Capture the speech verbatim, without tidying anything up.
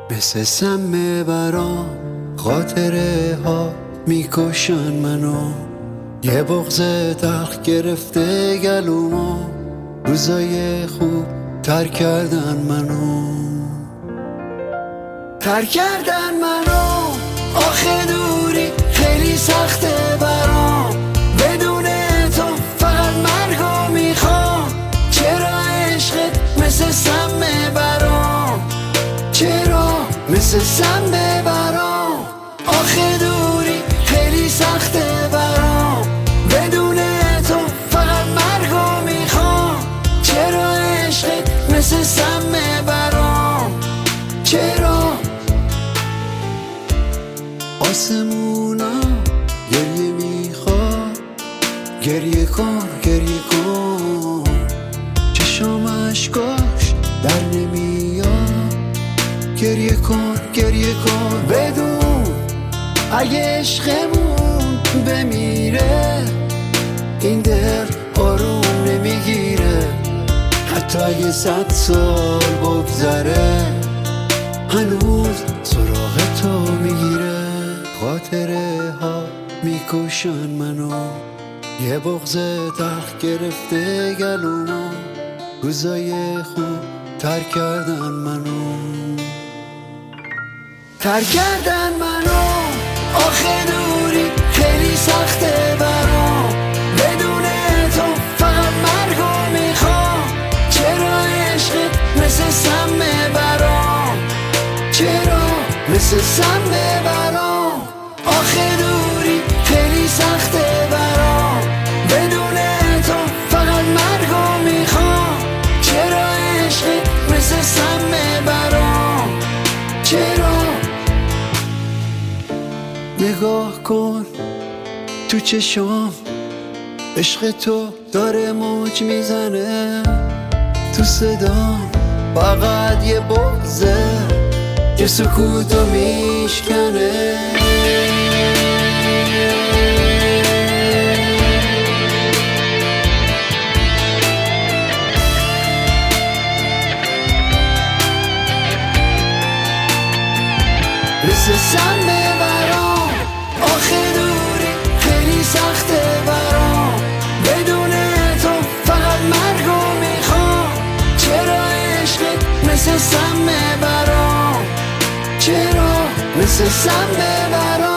مثل سم برام خاطره ها میکشن منو، یه بغض تلخ گرفته گلومو، روزای خوب تر کردن منو تر کردن منو آخه دوری خیلی سخته برام، بدون تو فقط مرگو میخوام. چرا عشقت مثل سم برام، چرا مثل سم برام، آخه دوری خیلی سخته برام، بدون تو فقط مرگو میخوام. چرا عشقت مثل سم برام، چرا آسمونا گریه میخواد، گریه کن گریه کن، چشام اشکاش در نمیاد، گریه کن گریه کن. بدون اگه عشقمون بمیره این دل آروم نمیگیره، حتی اگه صد سال بگذره هنوز سراغ تو میگیره. خاطره ها میکشن منو، یه بغض تلخ گرفته گلومو، روزای خوب تر کردن منو تر کردن منو آخه دوری خیلی سخته برام، بدون تو فقط مرگو میخوام. چرا عشقت مثل سم برام، چرا مثل سم برام، آخه دوری خیلی سخته برام، بدون تو فقط مرگو میخوام. چرا عشقت مثل سم برام، چرا نگاه کن تو چشام، عشق تو داره موج میزنه، تو صدام فقط یه بغضه که سکوتو میشکنه. مثل سم برام آخه دوری خیلی سخته برام، بدون تو فقط مرگو میخوام. چرا عشقت مثل سم برام، چرا مثل سم برام.